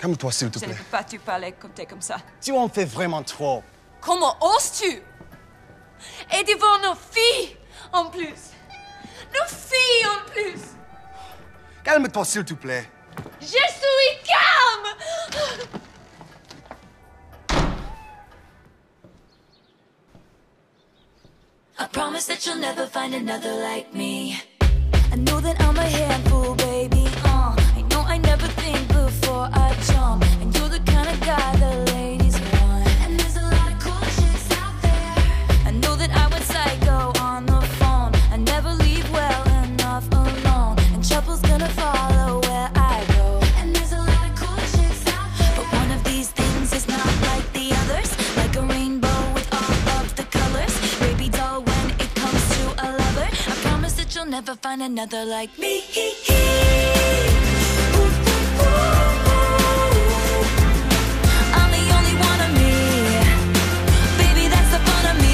Calme-toi, s'il te Je ne plaît. peux pas te parler comme t'es comme ça. Tu en fais vraiment trop. Comment oses-tu? Et devant nos filles, en plus. Nos filles, en plus. Calme-toi, s'il te plaît. Je suis calme. I promise that you'll never find another like me. I know that I'm a handful, baby. I know I never think before I jump, and you're the kind of guy the ladies want. And there's a lot of cool chicks out there. I know that I went psycho on the phone. I never leave well enough alone, and trouble's gonna follow where I go. And there's a lot of cool chicks out there, but one of these things is not like the others. Like a rainbow with all of the colors, baby doll. When it comes to a lover, I promise that you'll never find another like me. I'm the only one of me, baby, that's the fun of me.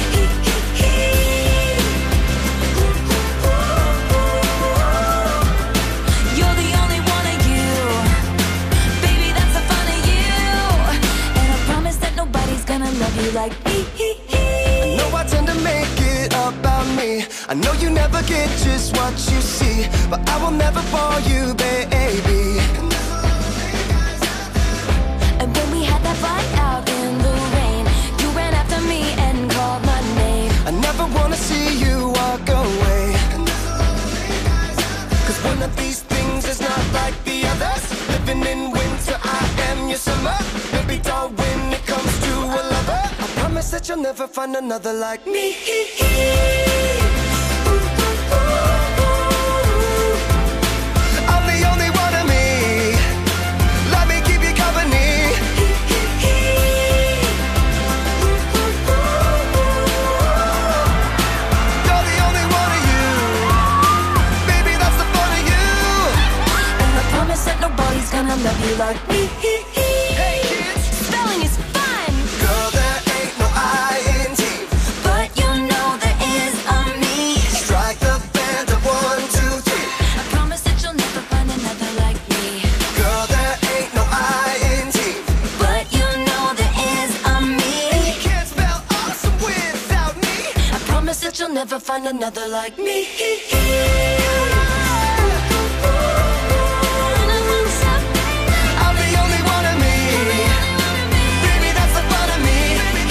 You're the only one of you, baby, that's the fun of you. And I promise that nobody's gonna love you like me. I know I tend to make it about me. I know you never get just what you see, but I will never bore you, baby. And when we had that fight out in the rain, you ran after me and called my name. I never wanna see you walk away, cause one of these things is not like the others. Living in winter, I am your summer. Baby doll, when it comes to a lover, I promise that you'll never find another like me. I'm the only one of me. Let me keep you company. You're the only one of you, baby, that's the fun of you. And I promise that nobody's gonna love you like me. Hey kids, Spelling is fun, girl, there ain't no I-N-T. but you know there is a me. Strike the band of 1, 2, 3. I promise that you'll never find another like me. Girl, there ain't no I-N-T. But you know there is a You me. can't spell awesome without me. I promise that you'll never find another like me. I'm the only one of me. Baby, that's the fun of me.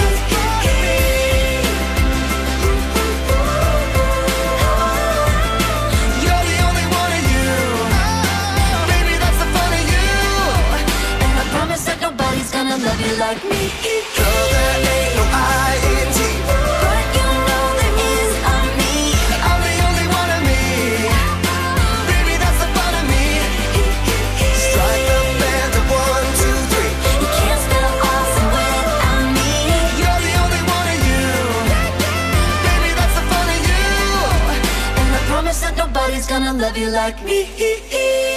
You're the only one of you. Baby, that's the fun of you. And I promise that nobody's gonna love you like me. Girl, there ain't no I-N-T. But you know there is a me. I'm the only one of me. Baby, that's the fun of me. Strike the band of 1, 2, 3. You can't spell awesome without me. You're the only one of you. Baby, that's the fun of you. And I promise that nobody's gonna love you like me.